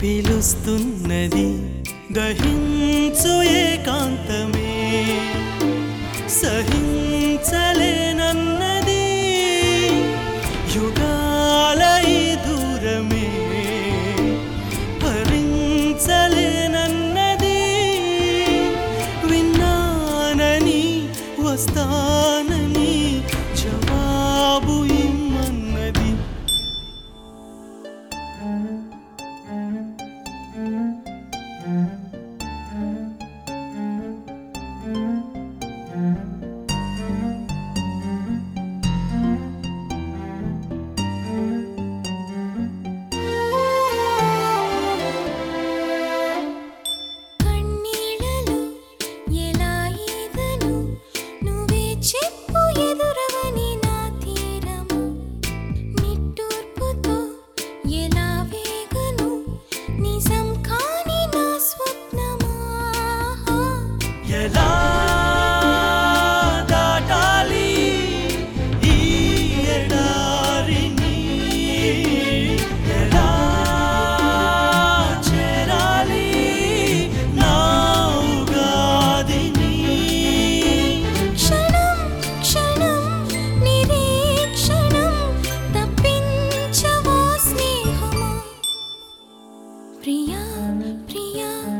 పిలుస్తున్నది దహించు ఏకాంతమే సహించలేనన్నది యుగాల ఈ దూరమే భరించలేనన్నది విన్నానని వస్తానని జవాబు ఇమ్మన్నది ఎలా దాటాలి ఈ ఎడారిని ఎలా చేరాలి నా ఉగాదిని క్షణం క్షణం నిరీక్షణం తప్పించవా స్నేహమా ప్రియా ప్రియా